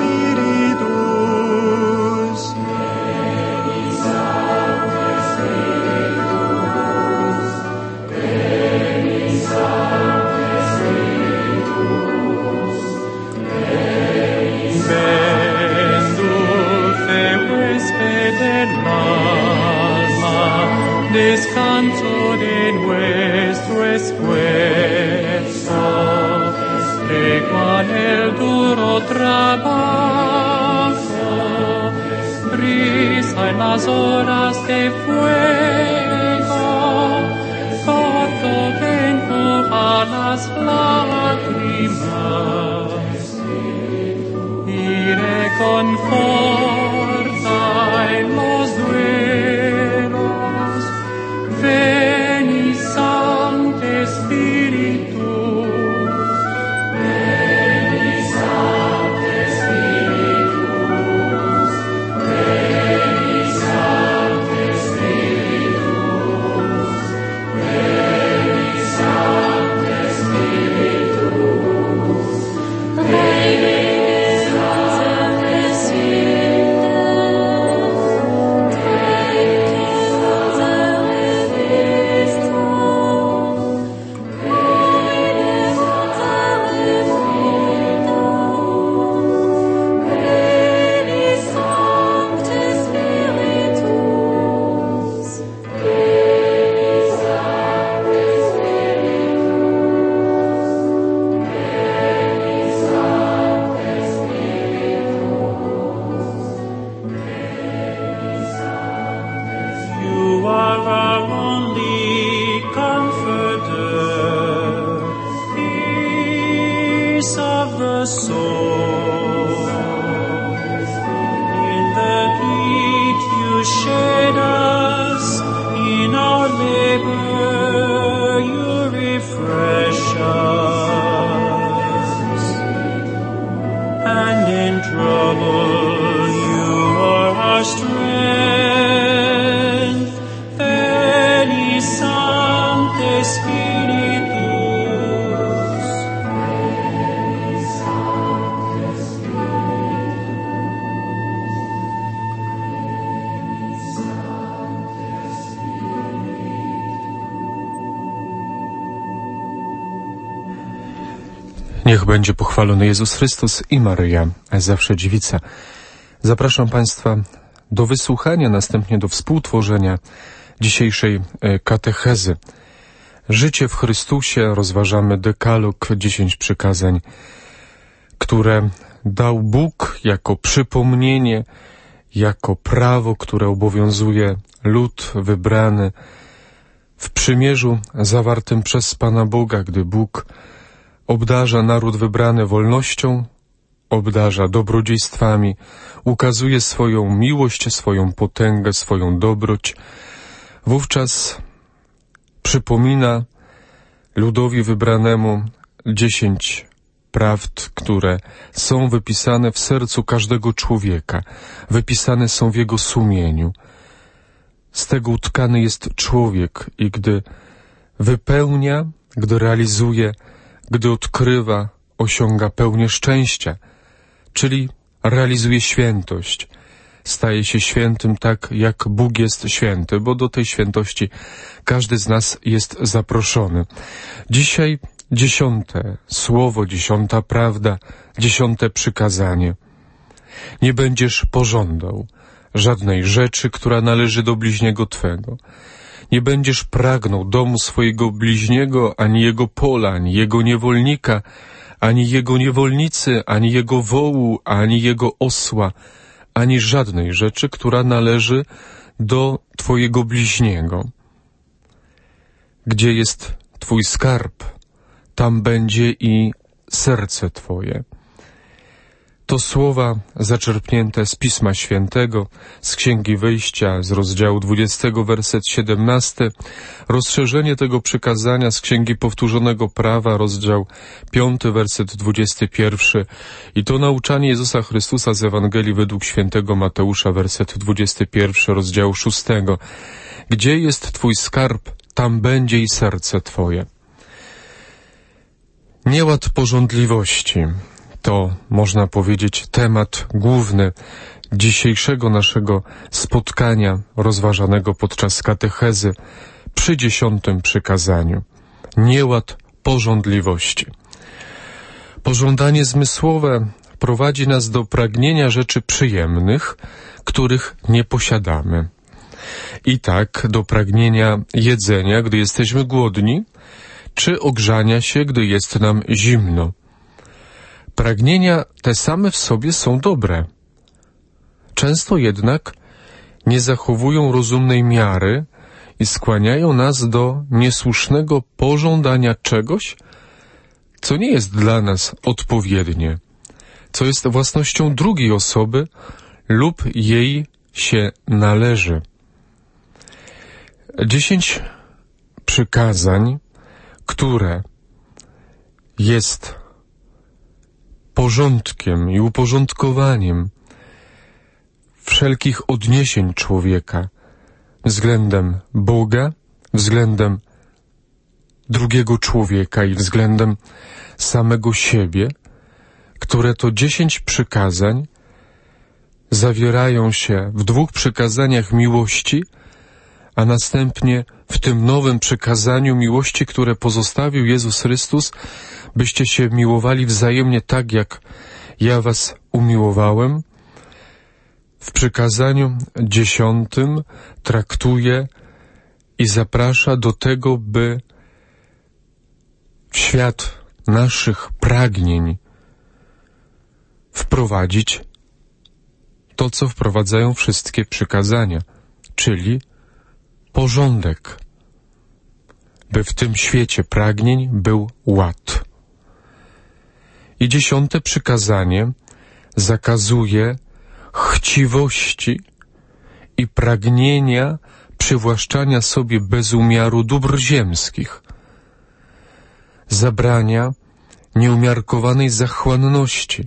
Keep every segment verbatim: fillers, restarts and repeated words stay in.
Spiritus. Descanso de nuestro esfuerzo, tregua en el duro trabajo, risa en las horas de fuego, gozo que enjuga las lágrimas y reconforta en los duelos. Veni, Sancte Spiritus. Veni, Sancte Spiritus. Veni, Sancte Spiritus. Veni, Sancte Spiritus. Veni, Sancte Niech będzie pochwalony Jezus Chrystus i Maryja, zawsze dziewica. Zapraszam Państwa do wysłuchania, następnie do współtworzenia dzisiejszej katechezy. Życie w Chrystusie, rozważamy dekalog, dziesięć przykazań, które dał Bóg jako przypomnienie, jako prawo, które obowiązuje lud wybrany w przymierzu zawartym przez Pana Boga, gdy Bóg obdarza naród wybrany wolnością, obdarza dobrodziejstwami, ukazuje swoją miłość, swoją potęgę, swoją dobroć. Wówczas przypomina ludowi wybranemu dziesięć prawd, które są wypisane w sercu każdego człowieka, wypisane są w jego sumieniu. Z tego utkany jest człowiek i gdy wypełnia, gdy realizuje, gdy odkrywa, osiąga pełnię szczęścia, czyli realizuje świętość. Staje się świętym tak, jak Bóg jest święty, bo do tej świętości każdy z nas jest zaproszony. Dzisiaj dziesiąte słowo, dziesiąta prawda, dziesiąte przykazanie. Nie będziesz pożądał żadnej rzeczy, która należy do bliźniego Twego. Nie będziesz pragnął domu swojego bliźniego, ani jego pola, ani jego niewolnika, ani jego niewolnicy, ani jego wołu, ani jego osła, ani żadnej rzeczy, która należy do Twojego bliźniego. Gdzie jest Twój skarb, tam będzie i serce Twoje. To słowa zaczerpnięte z Pisma Świętego, z Księgi Wyjścia, z rozdziału dwudziestego, werset siedemnasty, rozszerzenie tego przykazania z Księgi Powtórzonego Prawa, rozdział piąty, werset dwudziesty pierwszy i to nauczanie Jezusa Chrystusa z Ewangelii według świętego Mateusza, werset dwudziesty pierwszy, rozdziału szóstego. Gdzie jest Twój skarb, tam będzie i serce Twoje. Nieład pożądliwości To, można powiedzieć, temat główny dzisiejszego naszego spotkania rozważanego podczas katechezy przy dziesiątym przykazaniu. Nieład pożądliwości. Pożądanie zmysłowe prowadzi nas do pragnienia rzeczy przyjemnych, których nie posiadamy. I tak do pragnienia jedzenia, gdy jesteśmy głodni, czy ogrzania się, gdy jest nam zimno. Pragnienia te same w sobie są dobre. Często jednak nie zachowują rozumnej miary i skłaniają nas do niesłusznego pożądania czegoś, co nie jest dla nas odpowiednie, co jest własnością drugiej osoby lub jej się należy. Dziesięć przykazań, które jest porządkiem i uporządkowaniem wszelkich odniesień człowieka względem Boga, względem drugiego człowieka i względem samego siebie, które to dziesięć przykazań zawierają się w dwóch przykazaniach miłości, a następnie w tym nowym przykazaniu miłości, które pozostawił Jezus Chrystus, byście się miłowali wzajemnie tak, jak ja was umiłowałem. W przykazaniu dziesiątym traktuje i zaprasza do tego, by w świat naszych pragnień wprowadzić to, co wprowadzają wszystkie przykazania, czyli porządek, by w tym świecie pragnień był ład. I dziesiąte przykazanie zakazuje chciwości i pragnienia przywłaszczania sobie bez umiaru dóbr ziemskich. Zabrania nieumiarkowanej zachłanności.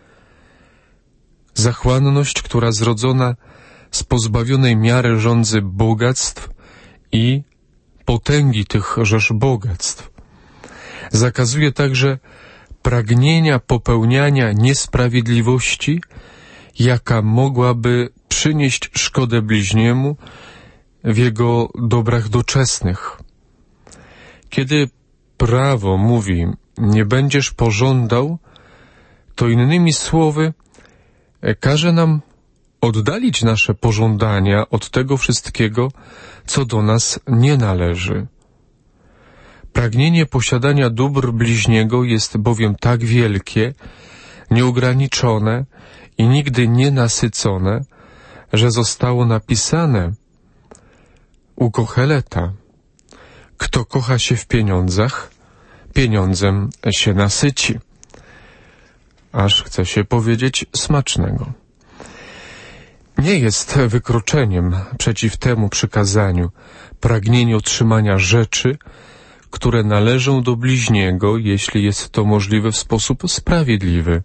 Zachłanność, która zrodzona z pozbawionej miary żądzy bogactw i potęgi tychżeż bogactw. Zakazuje także pragnienia popełniania niesprawiedliwości, jaka mogłaby przynieść szkodę bliźniemu w jego dobrach doczesnych. Kiedy prawo mówi, nie będziesz pożądał, to innymi słowy każe nam oddalić nasze pożądania od tego wszystkiego, co do nas nie należy. Pragnienie posiadania dóbr bliźniego jest bowiem tak wielkie, nieograniczone i nigdy nienasycone, że zostało napisane u Kocheleta: kto kocha się w pieniądzach, pieniądzem się nasyci. Aż chce się powiedzieć smacznego. Nie jest wykroczeniem przeciw temu przykazaniu pragnienie otrzymania rzeczy, które należą do bliźniego, jeśli jest to możliwe w sposób sprawiedliwy.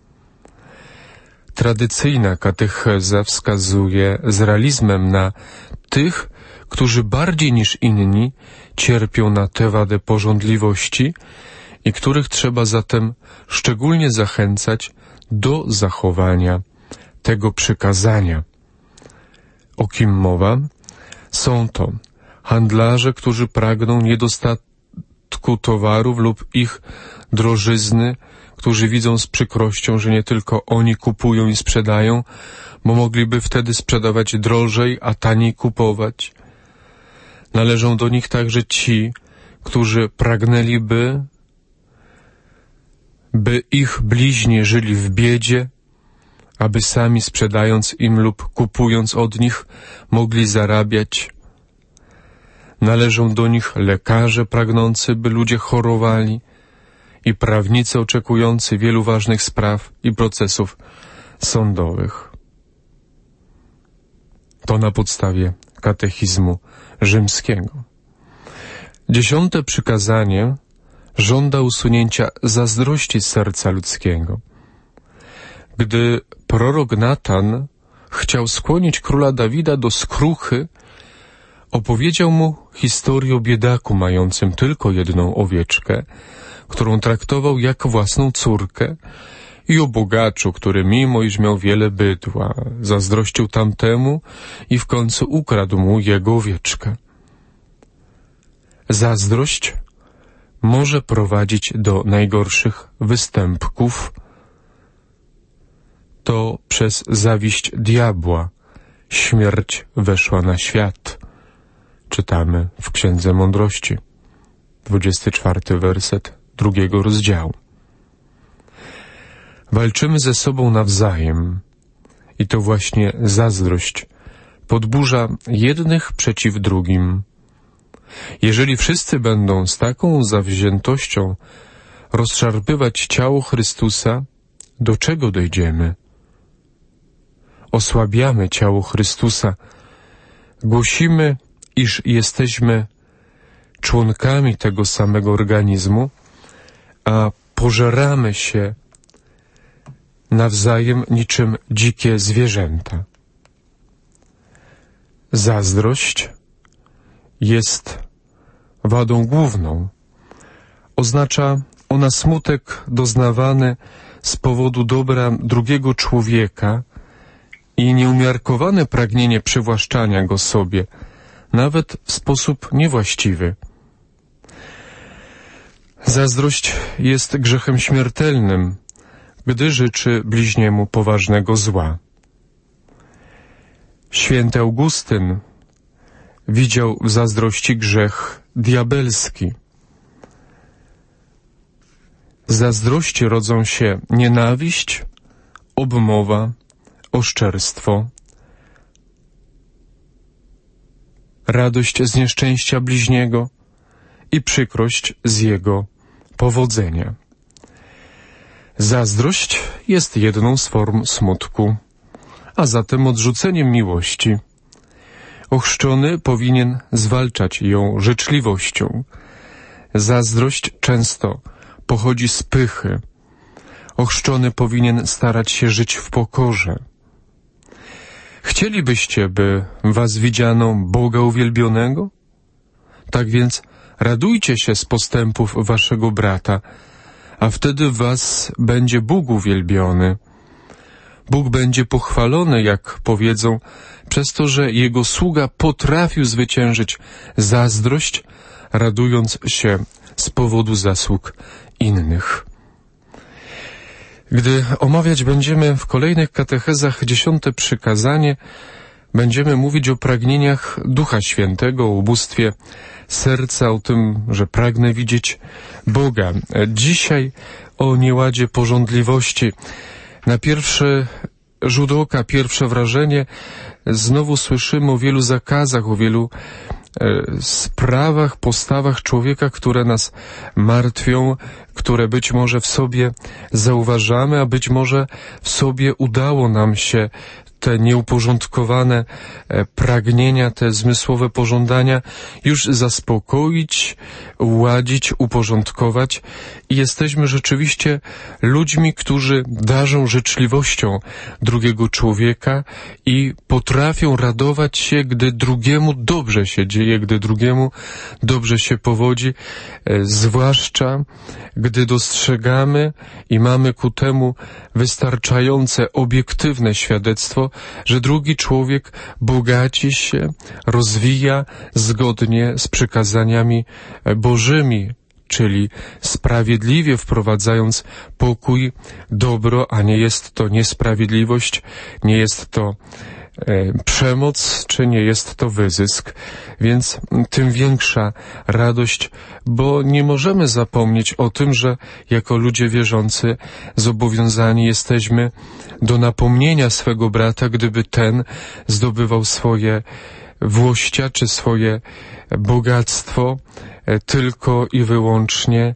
Tradycyjna katecheza wskazuje z realizmem na tych, którzy bardziej niż inni cierpią na tę wadę pożądliwości i których trzeba zatem szczególnie zachęcać do zachowania tego przykazania. O kim mowa? Są to handlarze, którzy pragną niedostatku towarów lub ich drożyzny, którzy widzą z przykrością, że nie tylko oni kupują i sprzedają, bo mogliby wtedy sprzedawać drożej, a taniej kupować. Należą do nich także ci, którzy pragnęliby, by ich bliźni żyli w biedzie, aby sami sprzedając im lub kupując od nich mogli zarabiać. Należą do nich lekarze pragnący, by ludzie chorowali, i prawnicy oczekujący wielu ważnych spraw i procesów sądowych. To na podstawie katechizmu rzymskiego. Dziesiąte przykazanie żąda usunięcia zazdrości z serca ludzkiego. Gdy prorok Natan chciał skłonić króla Dawida do skruchy, opowiedział mu historię o biedaku mającym tylko jedną owieczkę, którą traktował jak własną córkę i o bogaczu, który mimo iż miał wiele bydła, zazdrościł tamtemu i w końcu ukradł mu jego owieczkę. Zazdrość może prowadzić do najgorszych występków. To przez zawiść diabła śmierć weszła na świat. Czytamy w Księdze Mądrości, dwudziesty czwarty werset drugiego rozdziału. Walczymy ze sobą nawzajem i to właśnie zazdrość podburza jednych przeciw drugim. Jeżeli wszyscy będą z taką zawziętością rozszarpywać ciało Chrystusa, do czego dojdziemy? Osłabiamy ciało Chrystusa, głosimy, iż jesteśmy członkami tego samego organizmu, a pożeramy się nawzajem niczym dzikie zwierzęta. Zazdrość jest wadą główną. Oznacza ona smutek doznawany z powodu dobra drugiego człowieka i nieumiarkowane pragnienie przywłaszczania go sobie, nawet w sposób niewłaściwy. Zazdrość jest grzechem śmiertelnym, gdy życzy bliźniemu poważnego zła. Święty Augustyn widział w zazdrości grzech diabelski. Z zazdrości rodzą się nienawiść, obmowa, oszczerstwo, radość z nieszczęścia bliźniego i przykrość z jego powodzenia. Zazdrość jest jedną z form smutku, a zatem odrzuceniem miłości. Ochrzczony powinien zwalczać ją życzliwością. Zazdrość często pochodzi z pychy. Ochrzczony powinien starać się żyć w pokorze. Chcielibyście, by was widziano Boga uwielbionego? Tak więc radujcie się z postępów waszego brata, a wtedy was będzie Bóg uwielbiony. Bóg będzie pochwalony, jak powiedzą, przez to, że Jego sługa potrafił zwyciężyć zazdrość, radując się z powodu zasług innych. Gdy omawiać będziemy w kolejnych katechezach dziesiąte przykazanie, będziemy mówić o pragnieniach Ducha Świętego, o ubóstwie serca, o tym, że pragnę widzieć Boga. Dzisiaj o nieładzie pożądliwości. Na pierwszy rzut oka, pierwsze wrażenie, znowu słyszymy o wielu zakazach, o wielu e, sprawach, postawach człowieka, które nas martwią, które być może w sobie zauważamy, a być może w sobie udało nam się te nieuporządkowane e, pragnienia, te zmysłowe pożądania już zaspokoić, uładzić, uporządkować i jesteśmy rzeczywiście ludźmi, którzy darzą życzliwością drugiego człowieka i potrafią radować się, gdy drugiemu dobrze się dzieje, gdy drugiemu dobrze się powodzi, e, zwłaszcza gdy dostrzegamy i mamy ku temu wystarczające obiektywne świadectwo, że drugi człowiek bogaci się, rozwija zgodnie z przykazaniami Bożymi, czyli sprawiedliwie wprowadzając pokój, dobro, a nie jest to niesprawiedliwość, nie jest to e, przemoc, czy nie jest to wyzysk. Więc tym większa radość, bo nie możemy zapomnieć o tym, że jako ludzie wierzący zobowiązani jesteśmy do napomnienia swego brata, gdyby ten zdobywał swoje włościa czy swoje bogactwo tylko i wyłącznie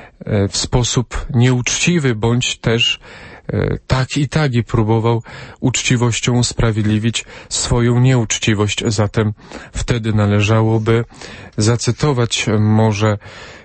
w sposób nieuczciwy, bądź też tak i tak i próbował uczciwością usprawiedliwić swoją nieuczciwość. Zatem wtedy należałoby zacytować może: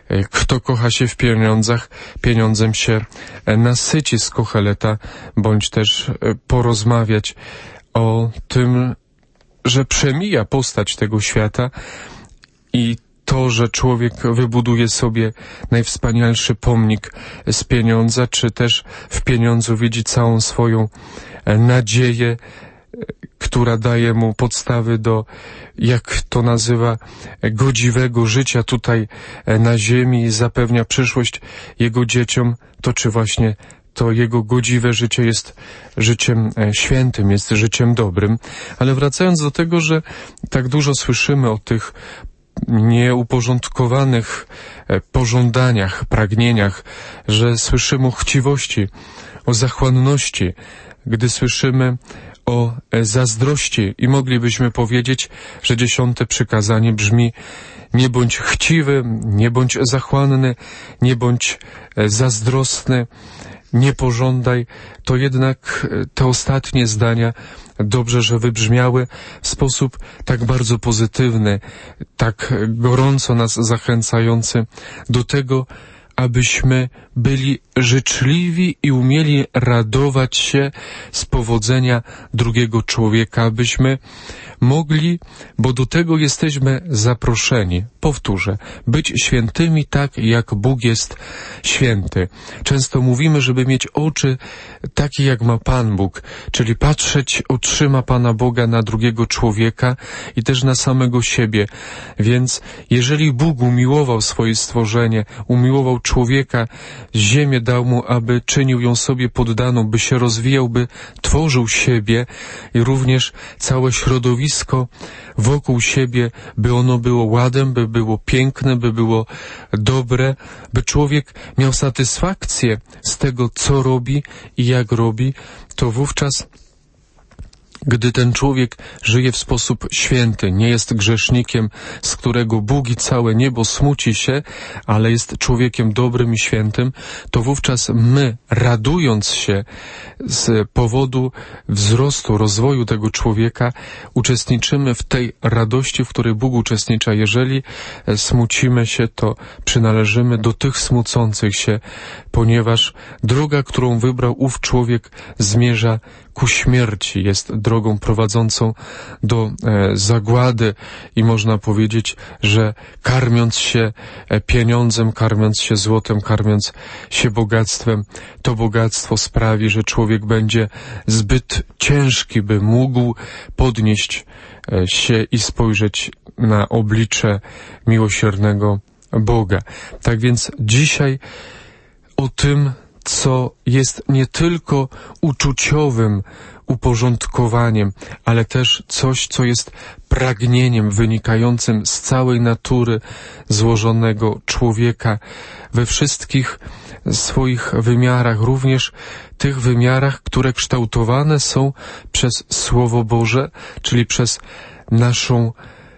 kto kocha się w pieniądzach, pieniądzem się nasyci, z Kocheleta, bądź też porozmawiać o tym, że przemija postać tego świata i to, że człowiek wybuduje sobie najwspanialszy pomnik z pieniądza, czy też w pieniądzu widzi całą swoją nadzieję, która daje mu podstawy do, jak to nazywa, godziwego życia tutaj na ziemi i zapewnia przyszłość jego dzieciom, to czy właśnie to jego godziwe życie jest życiem świętym, jest życiem dobrym. Ale wracając do tego, że tak dużo słyszymy o tych nieuporządkowanych pożądaniach, pragnieniach, że słyszymy o chciwości, o zachłanności, gdy słyszymy o zazdrości i moglibyśmy powiedzieć, że dziesiąte przykazanie brzmi: nie bądź chciwy, nie bądź zachłanny, nie bądź zazdrosny, nie pożądaj, to jednak te ostatnie zdania dobrze, że wybrzmiały w sposób tak bardzo pozytywny, tak gorąco nas zachęcający do tego, abyśmy byli życzliwi i umieli radować się z powodzenia drugiego człowieka, abyśmy mogli, bo do tego jesteśmy zaproszeni, powtórzę, być świętymi tak, jak Bóg jest święty. Często mówimy, żeby mieć oczy takie, jak ma Pan Bóg, czyli patrzeć oczyma Pana Boga na drugiego człowieka i też na samego siebie. Więc jeżeli Bóg umiłował swoje stworzenie, umiłował człowieka, ziemię dał mu, aby czynił ją sobie poddaną, by się rozwijał, by tworzył siebie i również całe środowisko wokół siebie, by ono było ładem, by było piękne, by było dobre, by człowiek miał satysfakcję z tego, co robi i jak robi, to wówczas, gdy ten człowiek żyje w sposób święty, nie jest grzesznikiem, z którego Bóg i całe niebo smuci się, ale jest człowiekiem dobrym i świętym, to wówczas my, radując się z powodu wzrostu, rozwoju tego człowieka, uczestniczymy w tej radości, w której Bóg uczestnicza. Jeżeli smucimy się, to przynależymy do tych smucących się, ponieważ droga, którą wybrał ów człowiek, zmierza ku śmierci, jest drogą prowadzącą do e, zagłady i można powiedzieć, że karmiąc się pieniądzem, karmiąc się złotem, karmiąc się bogactwem, to bogactwo sprawi, że człowiek będzie zbyt ciężki, by mógł podnieść e, się i spojrzeć na oblicze miłosiernego Boga. Tak więc dzisiaj o tym, co jest nie tylko uczuciowym uporządkowaniem, ale też coś, co jest pragnieniem wynikającym z całej natury złożonego człowieka we wszystkich swoich wymiarach, również tych wymiarach, które kształtowane są przez Słowo Boże, czyli przez naszą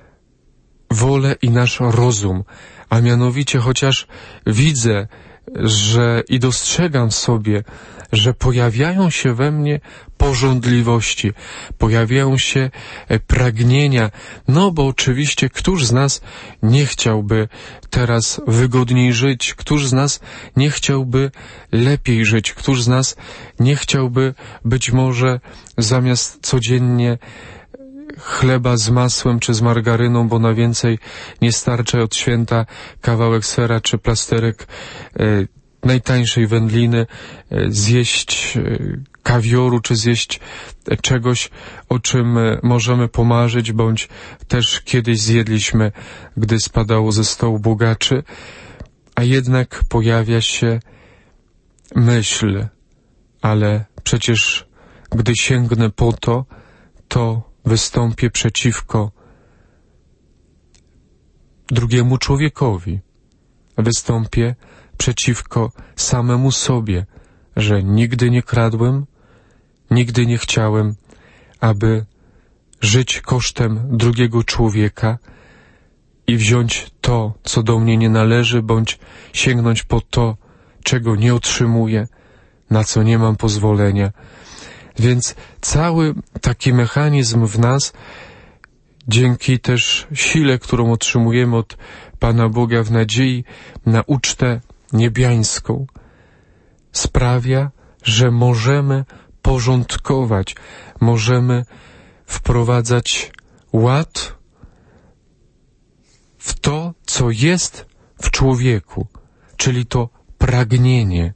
wolę i nasz rozum. A mianowicie, chociaż widzę, że i dostrzegam sobie, że pojawiają się we mnie pożądliwości, pojawiają się pragnienia, no bo oczywiście któż z nas nie chciałby teraz wygodniej żyć, któż z nas nie chciałby lepiej żyć, któż z nas nie chciałby być może zamiast codziennie chleba z masłem czy z margaryną, bo na więcej nie starcza od święta kawałek sera czy plasterek e, najtańszej wędliny, e, zjeść e, kawioru czy zjeść e, czegoś, o czym e, możemy pomarzyć, bądź też kiedyś zjedliśmy, gdy spadało ze stołu bogaczy, a jednak pojawia się myśl, ale przecież gdy sięgnę po to, to wystąpię przeciwko drugiemu człowiekowi. Wystąpię przeciwko samemu sobie, że nigdy nie kradłem, nigdy nie chciałem, aby żyć kosztem drugiego człowieka i wziąć to, co do mnie nie należy, bądź sięgnąć po to, czego nie otrzymuję, na co nie mam pozwolenia. Więc cały taki mechanizm w nas, dzięki też sile, którą otrzymujemy od Pana Boga w nadziei na ucztę niebiańską, sprawia, że możemy porządkować, możemy wprowadzać ład w to, co jest w człowieku, czyli to pragnienie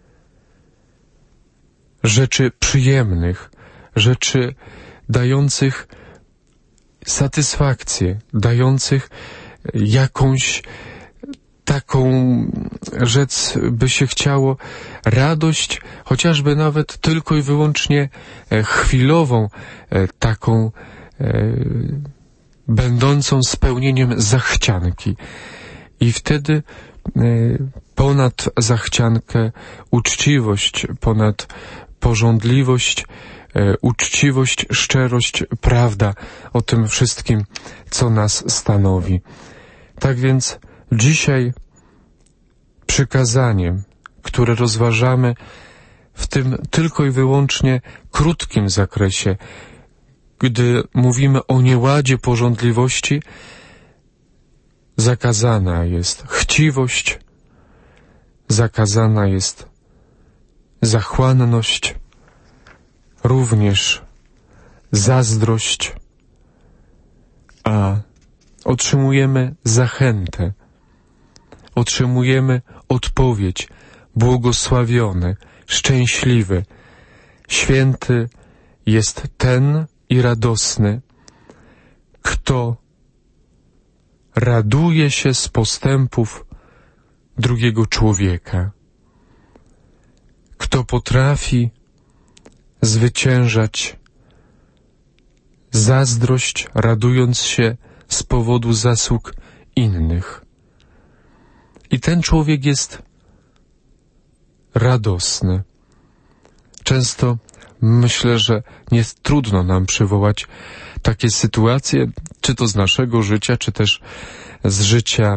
rzeczy przyjemnych, rzeczy dających satysfakcję, dających jakąś taką, rzec by się chciało, radość, chociażby nawet tylko i wyłącznie chwilową, taką będącą spełnieniem zachcianki. I wtedy ponad zachciankę uczciwość, ponad pożądliwość, uczciwość, szczerość, prawda o tym wszystkim, co nas stanowi. Tak więc dzisiaj przykazanie, które rozważamy w tym tylko i wyłącznie krótkim zakresie, gdy mówimy o nieładzie pożądliwości, zakazana jest chciwość, zakazana jest zachłanność, również zazdrość, a otrzymujemy zachętę, otrzymujemy odpowiedź, błogosławiony, szczęśliwy, święty jest ten i radosny, kto raduje się z postępów drugiego człowieka, kto potrafi zwyciężać zazdrość, radując się z powodu zasług innych. I ten człowiek jest radosny. Często myślę, że nie trudno nam przywołać takie sytuacje, czy to z naszego życia, czy też z życia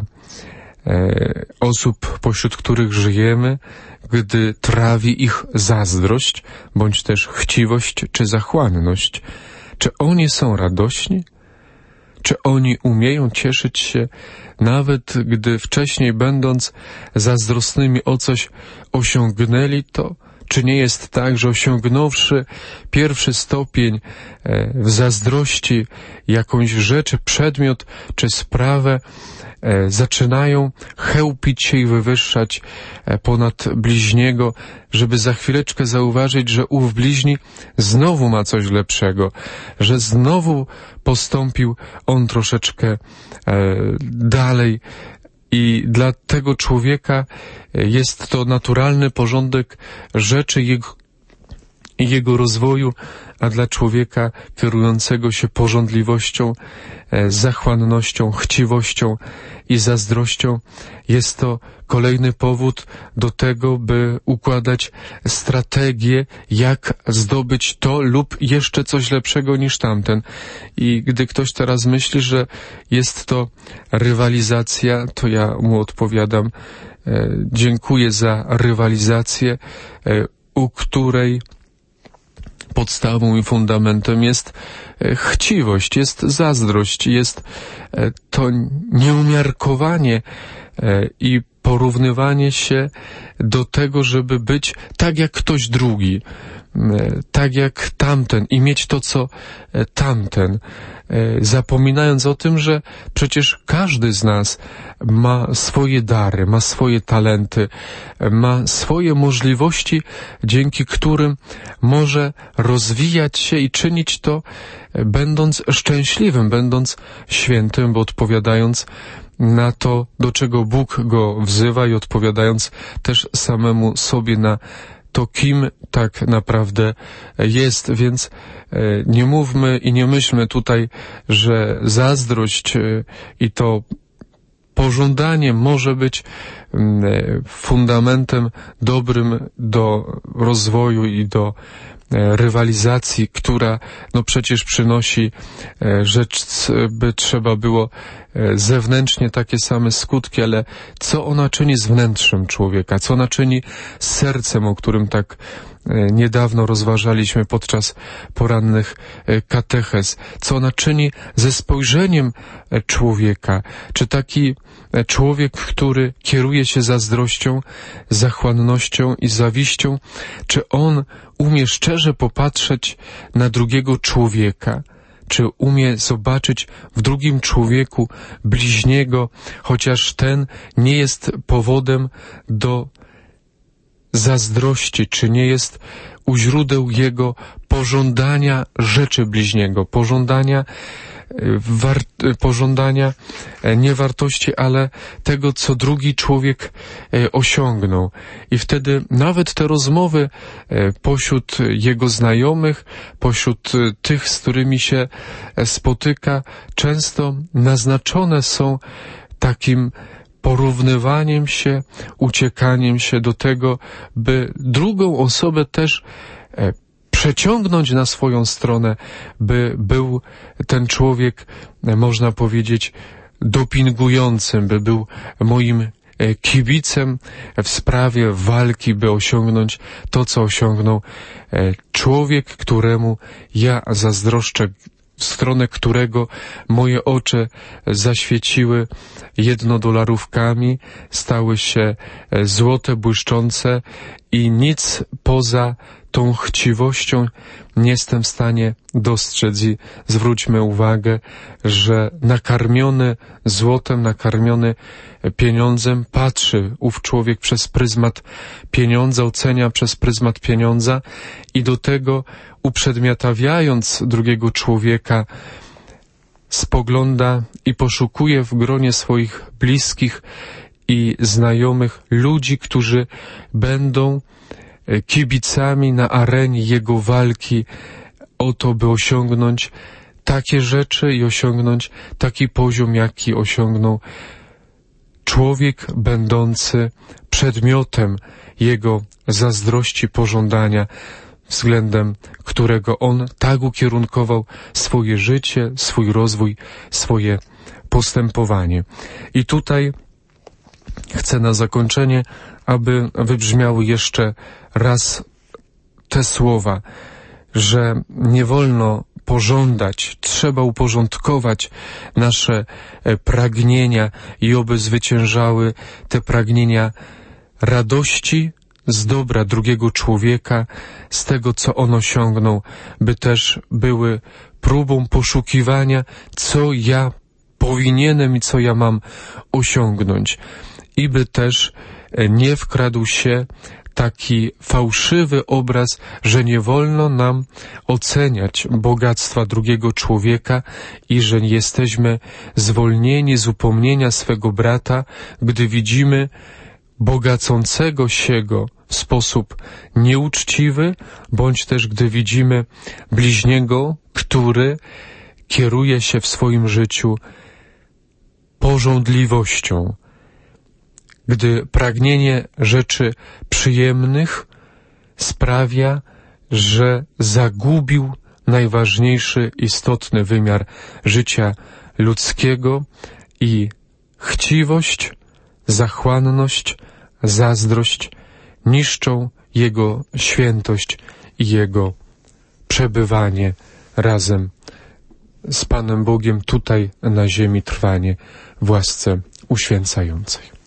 e, osób, pośród których żyjemy, gdy trawi ich zazdrość, bądź też chciwość, czy zachłanność. Czy oni są radośni? Czy oni umieją cieszyć się, nawet gdy wcześniej, będąc zazdrosnymi o coś, osiągnęli to? Czy nie jest tak, że osiągnąwszy pierwszy stopień w zazdrości jakąś rzecz, przedmiot czy sprawę, zaczynają chełpić się i wywyższać ponad bliźniego, żeby za chwileczkę zauważyć, że ów bliźni znowu ma coś lepszego, że znowu postąpił on troszeczkę dalej. I dla tego człowieka jest to naturalny porządek rzeczy jego, jego rozwoju, a dla człowieka kierującego się pożądliwością, zachłannością, chciwością i zazdrością jest to kolejny powód do tego, by układać strategię, jak zdobyć to lub jeszcze coś lepszego niż tamten. I gdy ktoś teraz myśli, że jest to rywalizacja, to ja mu odpowiadam, e, dziękuję za rywalizację, e, u której podstawą i fundamentem jest chciwość, jest zazdrość, jest to nieumiarkowanie i porównywanie się do tego, żeby być tak jak ktoś drugi, tak jak tamten i mieć to, co tamten, zapominając o tym, że przecież każdy z nas ma swoje dary, ma swoje talenty, ma swoje możliwości, dzięki którym może rozwijać się i czynić to, będąc szczęśliwym, będąc świętym, bo odpowiadając na to, do czego Bóg go wzywa i odpowiadając też samemu sobie na to, kim tak naprawdę jest. Więc nie mówmy i nie myślmy tutaj, że zazdrość i to pożądanie może być fundamentem dobrym do rozwoju i do rywalizacji, która no przecież przynosi rzecz, by trzeba było zewnętrznie takie same skutki, ale co ona czyni z wnętrzem człowieka, co ona czyni z sercem, o którym tak niedawno rozważaliśmy podczas porannych katechez, co ona czyni ze spojrzeniem człowieka, czy taki człowiek, który kieruje się zazdrością, zachłannością i zawiścią, czy on umie szczerze popatrzeć na drugiego człowieka, czy umie zobaczyć w drugim człowieku bliźniego, chociaż ten nie jest powodem do zazdrości, czy nie jest u źródeł jego pożądania rzeczy bliźniego, pożądania War, pożądania nie wartości, ale tego, co drugi człowiek osiągnął. I wtedy nawet te rozmowy pośród jego znajomych, pośród tych, z którymi się spotyka, często naznaczone są takim porównywaniem się, uciekaniem się do tego, by drugą osobę też przeciągnąć na swoją stronę, by był ten człowiek, można powiedzieć, dopingującym, by był moim kibicem w sprawie walki, by osiągnąć to, co osiągnął człowiek, któremu ja zazdroszczę, w stronę którego moje oczy zaświeciły jednodolarówkami, stały się złote, błyszczące i nic poza tą chciwością nie jestem w stanie dostrzec. I zwróćmy uwagę, że nakarmiony złotem, nakarmiony pieniądzem patrzy ów człowiek przez pryzmat pieniądza, ocenia przez pryzmat pieniądza i do tego uprzedmiotawiając drugiego człowieka spogląda i poszukuje w gronie swoich bliskich i znajomych ludzi, którzy będą kibicami na arenie jego walki o to, by osiągnąć takie rzeczy i osiągnąć taki poziom, jaki osiągnął człowiek będący przedmiotem jego zazdrości, pożądania, względem którego on tak ukierunkował swoje życie, swój rozwój, swoje postępowanie. I tutaj chcę na zakończenie, aby wybrzmiały jeszcze raz te słowa, że nie wolno pożądać, trzeba uporządkować nasze pragnienia i oby zwyciężały te pragnienia radości z dobra drugiego człowieka, z tego, co on osiągnął, by też były próbą poszukiwania, co ja powinienem i co ja mam osiągnąć. I by też nie wkradł się taki fałszywy obraz, że nie wolno nam oceniać bogactwa drugiego człowieka i że jesteśmy zwolnieni z upomnienia swego brata, gdy widzimy bogacącego się go w sposób nieuczciwy, bądź też gdy widzimy bliźniego, który kieruje się w swoim życiu pożądliwością, gdy pragnienie rzeczy przyjemnych sprawia, że zagubił najważniejszy, istotny wymiar życia ludzkiego i chciwość, zachłanność, zazdrość niszczą jego świętość i jego przebywanie razem z Panem Bogiem tutaj na ziemi, trwanie w łasce uświęcającej.